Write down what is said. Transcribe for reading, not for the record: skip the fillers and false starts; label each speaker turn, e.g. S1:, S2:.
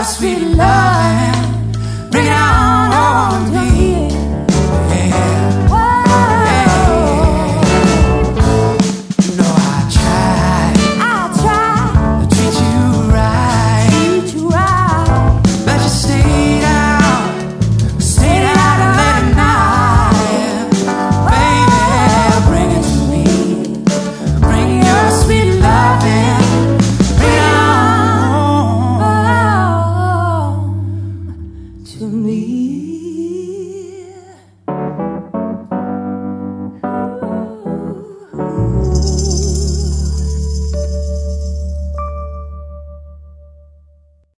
S1: your sweet loving, bring it on on me. Yeah. You know I tried to treat you right, but you stayed out late at night. Baby, bring it to me, bring your sweet loving, bring it on to me.